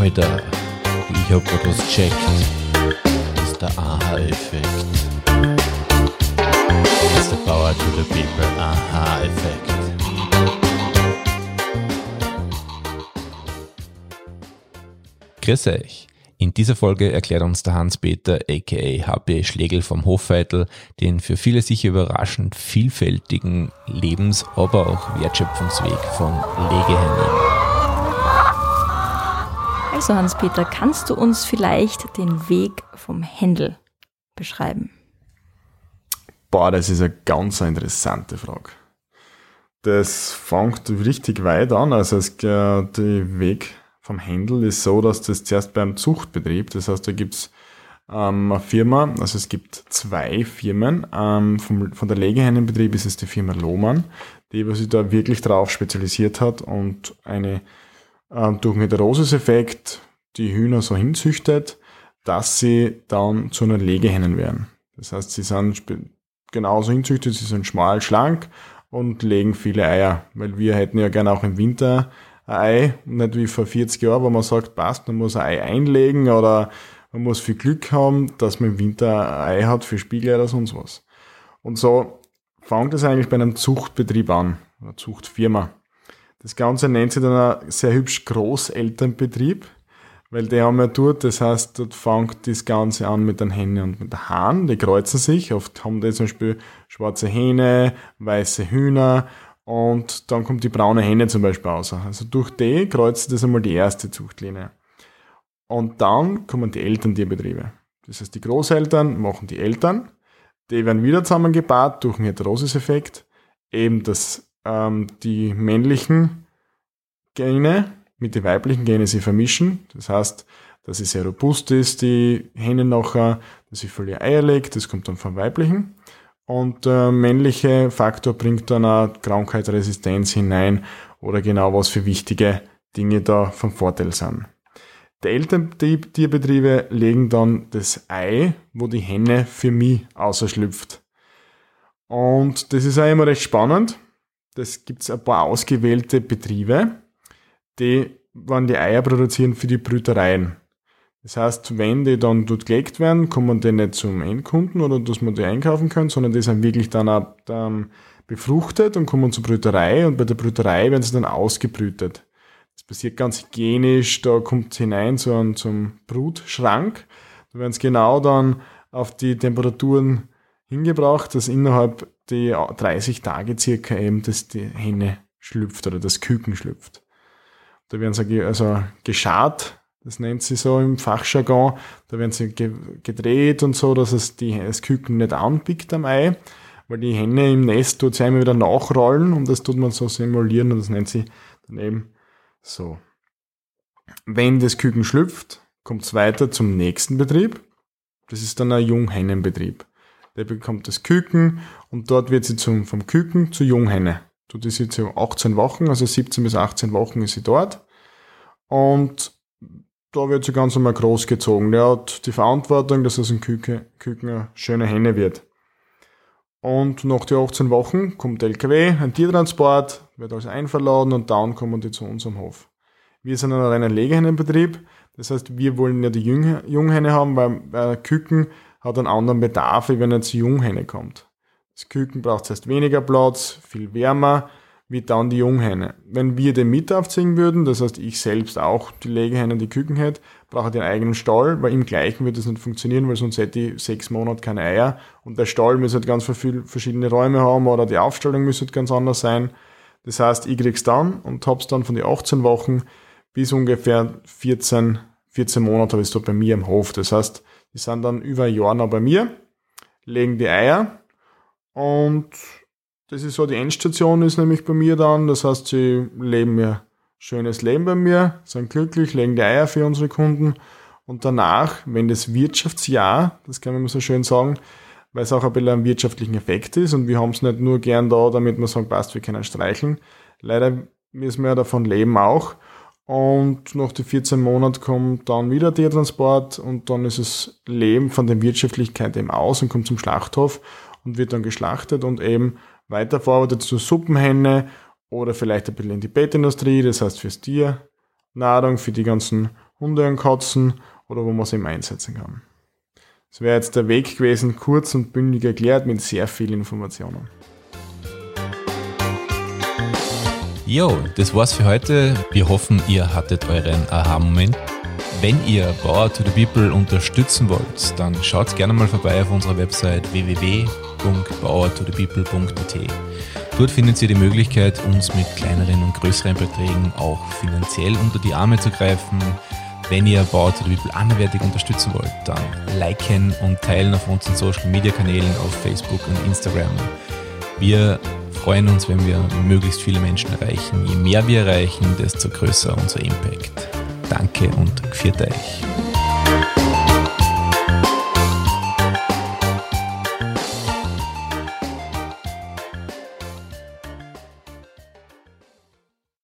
Alter, ich hab grad was gecheckt. Das ist der Aha-Effekt. Das ist der Power to the People Aha-Effekt. Grüß euch. In dieser Folge erklärt uns der Hans-Peter aka HP Schlegel vom Hofveitel den für viele sicher überraschend vielfältigen Lebens-, aber auch Wertschöpfungsweg von Legehennen. Also Hans-Peter, kannst du uns vielleicht den Weg vom Händel beschreiben? Das ist eine ganz interessante Frage. Das fängt richtig weit an. Also der Weg vom Händel ist so, dass das zuerst beim Zuchtbetrieb, das heißt, da gibt's eine Firma, also es gibt zwei Firmen. Von der Legehennenbetrieb ist es die Firma Lohmann, die sich da wirklich drauf spezialisiert hat und durch den Roseseffekt die Hühner so hinzüchtet, dass sie dann zu einer Legehennen werden. Das heißt, sie sind genauso hinzüchtet, sie sind schmal, schlank und legen viele Eier, weil wir hätten ja gerne auch im Winter ein Ei, nicht wie vor 40 Jahren, wo man sagt, passt, man muss ein Ei einlegen oder man muss viel Glück haben, dass man im Winter ein Ei hat für Spiegel oder sonst was. Und so fängt es eigentlich bei einem Zuchtbetrieb an, einer Zuchtfirma. Das Ganze nennt sich dann ein sehr hübsch Großelternbetrieb, weil die haben ja dort, das heißt, dort fängt das Ganze an mit den Hennen und mit den Hahn, die kreuzen sich, oft haben die zum Beispiel schwarze Hähne, weiße Hühner und dann kommt die braune Henne zum Beispiel raus. Also durch die kreuzt das einmal die erste Zuchtlinie. Und dann kommen die Elterntierbetriebe. Das heißt, die Großeltern machen die Eltern, die werden wieder zusammengepaart durch den Heterosiseffekt, eben die männlichen Gene mit den weiblichen Gene sie vermischen. Das heißt, dass sie sehr robust ist, die Henne nachher, dass sie viele Eier legt, das kommt dann vom weiblichen. Und der männliche Faktor bringt dann auch Krankheitsresistenz hinein oder genau was für wichtige Dinge da vom Vorteil sind. Die Elterntierbetriebe legen dann das Ei, wo die Henne für mich ausschlüpft. Und das ist auch immer recht spannend. Das gibt's ein paar ausgewählte Betriebe, die Eier produzieren für die Brütereien. Das heißt, wenn die dann dort gelegt werden, kommen die nicht zum Endkunden oder dass man die einkaufen können, sondern die sind wirklich dann auch befruchtet und kommen zur Brüterei und bei der Brüterei werden sie dann ausgebrütet. Das passiert ganz hygienisch, da kommt es hinein zum Brutschrank. Da werden es genau dann auf die Temperaturen hingebracht, dass innerhalb die 30 Tage circa eben dass die Henne schlüpft oder das Küken schlüpft. Da werden sie also geschart, das nennt sie so im Fachjargon, da werden sie gedreht und so, dass es das Küken nicht anpickt am Ei, weil die Henne im Nest tut sie einmal wieder nachrollen und das tut man so simulieren und das nennt sie dann eben so. Wenn das Küken schlüpft, kommt es weiter zum nächsten Betrieb, das ist dann ein Junghennenbetrieb. Der bekommt das Küken und dort wird sie vom Küken zur Junghenne. Dort ist sie zu 18 Wochen, also 17 bis 18 Wochen ist sie dort. Und da wird sie ganz normal großgezogen. Der hat die Verantwortung, dass aus dem Küken eine schöne Henne wird. Und nach den 18 Wochen kommt der LKW, ein Tiertransport, wird alles einverladen und dann kommen die zu unserem Hof. Wir sind ein reiner Legehennenbetrieb. Das heißt, wir wollen ja die Junghenne haben, weil Küken hat einen anderen Bedarf, wenn er zur Junghenne kommt. Das Küken braucht zuerst weniger Platz, viel wärmer, wie dann die Junghenne. Wenn wir den mit aufziehen würden, das heißt ich selbst auch die Legehenne, die Küken hätte, brauche ich den eigenen Stall, weil im gleichen wird das nicht funktionieren, weil sonst hätte ich 6 Monate keine Eier und der Stall müsste halt ganz viele verschiedene Räume haben oder die Aufstellung müsste halt ganz anders sein. Das heißt, ich krieg's dann und hab's dann von den 18 Wochen bis ungefähr 14 Monate habe ich es da bei mir im Hof. Das heißt, die sind dann über ein Jahr noch bei mir, legen die Eier und das ist so, die Endstation ist nämlich bei mir dann, das heißt, sie leben ja schönes Leben bei mir, sind glücklich, legen die Eier für unsere Kunden und danach, wenn das Wirtschaftsjahr, das kann man so schön sagen, weil es auch ein bisschen einen wirtschaftlichen Effekt ist und wir haben es nicht nur gern da, damit wir sagen, passt, wir können streicheln. Leider müssen wir ja davon leben auch. Und nach den 14 Monaten kommt dann wieder der Transport und dann ist das Leben von der Wirtschaftlichkeit eben aus und kommt zum Schlachthof und wird dann geschlachtet und eben weiterverarbeitet zur Suppenhenne oder vielleicht ein bisschen in die Bettindustrie, das heißt fürs Tier, Nahrung, für die ganzen Hunde und Katzen oder wo man sie eben einsetzen kann. Das wäre jetzt der Weg gewesen, kurz und bündig erklärt mit sehr vielen Informationen. Jo, das war's für heute. Wir hoffen, ihr hattet euren Aha-Moment. Wenn ihr Bauer to the People unterstützen wollt, dann schaut gerne mal vorbei auf unserer Website www.bauertothepeople.at. Dort findet ihr die Möglichkeit, uns mit kleineren und größeren Beträgen auch finanziell unter die Arme zu greifen. Wenn ihr Bauer to the People anderweitig unterstützen wollt, dann liken und teilen auf unseren Social Media Kanälen auf Facebook und Instagram. Wir freuen uns, wenn wir möglichst viele Menschen erreichen. Je mehr wir erreichen, desto größer unser Impact. Danke und g'viert euch.